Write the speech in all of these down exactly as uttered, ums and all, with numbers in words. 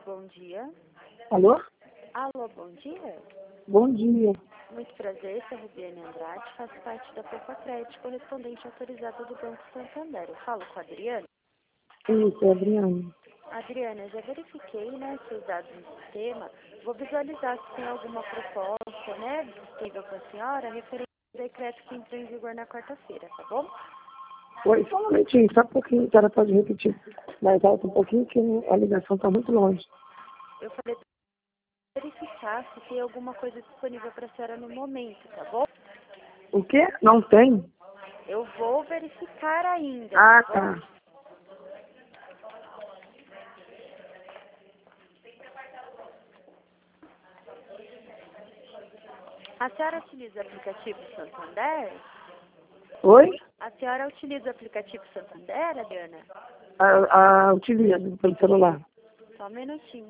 bom dia. Alô? Alô, bom dia. Bom dia. Muito prazer, sou a Rubiane Andrade, faço parte da Popacred, correspondente autorizada do Banco Santander. Eu falo com a Adriana. Isso, é Adriane. Adriana, eu já verifiquei, né, seus dados no sistema. Vou visualizar se tem alguma proposta, né, disponível para a senhora, referente ao decreto que entrou em vigor na quarta-feira, tá bom? Oi, só um momentinho, só um pouquinho, a senhora pode repetir mais alto um pouquinho, que a ligação está muito longe. Eu falei para verificar se tem alguma coisa disponível para a senhora no momento, tá bom? O quê? Não tem? Eu vou verificar ainda, Ah, tá bom? tá. A senhora utiliza o aplicativo Santander? Oi? A senhora utiliza o aplicativo Santander, Adriana? A, a utilizo pelo celular. Só um minutinho.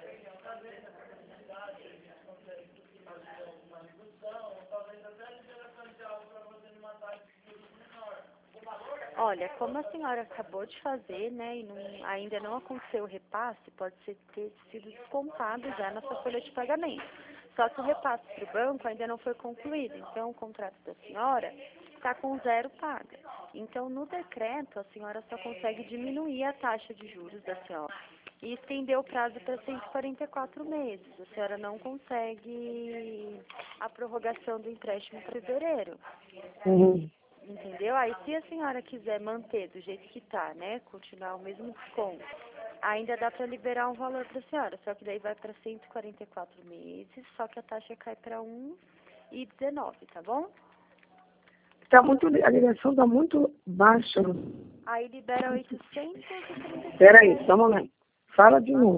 Olha, como a senhora acabou de fazer, né, e não, ainda não aconteceu o repasse, pode ser ter sido descontado já na sua folha de pagamento. Só que o repasse para o banco ainda não foi concluído, então o contrato da senhora está com zero paga. Então, no decreto, a senhora só consegue diminuir a taxa de juros da senhora e estender o prazo para cento e quarenta e quatro meses. A senhora não consegue a prorrogação do empréstimo para fevereiro. Uhum. Entendeu? Aí, se a senhora quiser manter do jeito que tá, né, continuar o mesmo desconto, ainda dá para liberar um valor para a senhora, só que daí vai para cento e quarenta e quatro meses, só que a taxa cai para um e dezenove, tá bom? Tá muito, a ligação está muito baixa. Aí libera oitocentos e trinta e cinco Espera aí, reais. só um momento. Fala de novo.